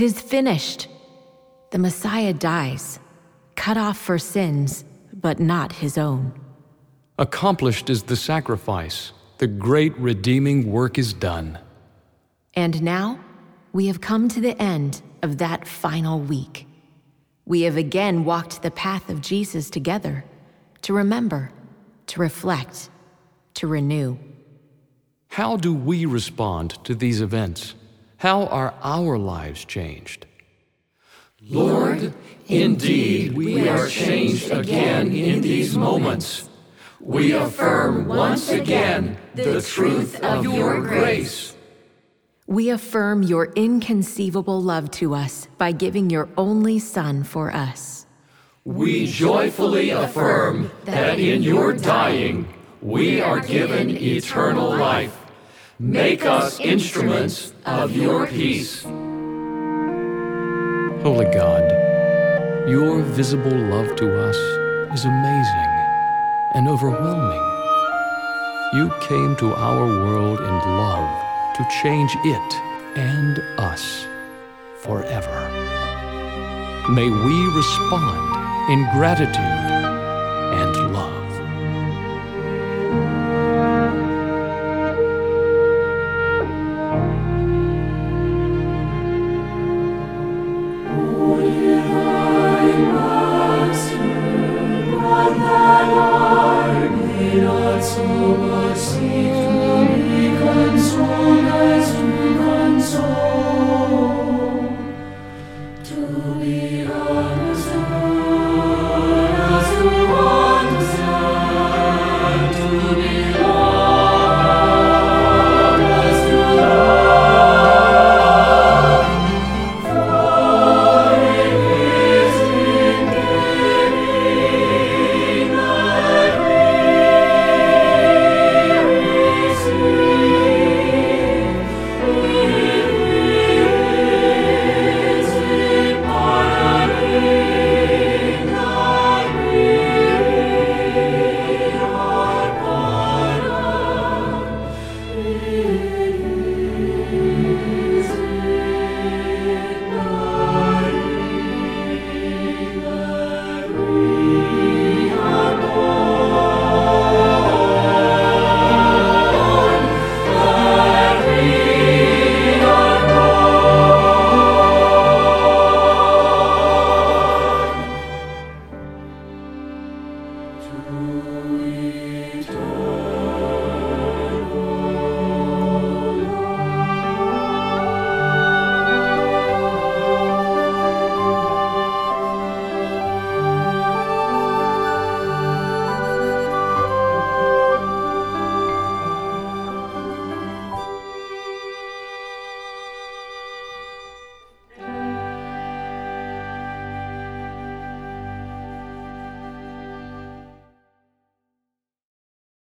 'Tis finished. The Messiah dies, cut off for sins, but not his own. Accomplished is the sacrifice. The great redeeming work is done. And now, we have come to the end of that final week. We have again walked the path of Jesus together, to remember, to reflect, to renew. How do we respond to these events? How are our lives changed? Lord, indeed we are changed again in these moments. We affirm once again the truth of your grace. We affirm your inconceivable love to us by giving your only Son for us. We joyfully affirm that in your dying, we are given eternal life. Make us instruments of your peace. Holy God, your visible love to us is amazing and overwhelming. You came to our world in love to change it and us forever. May we respond in gratitude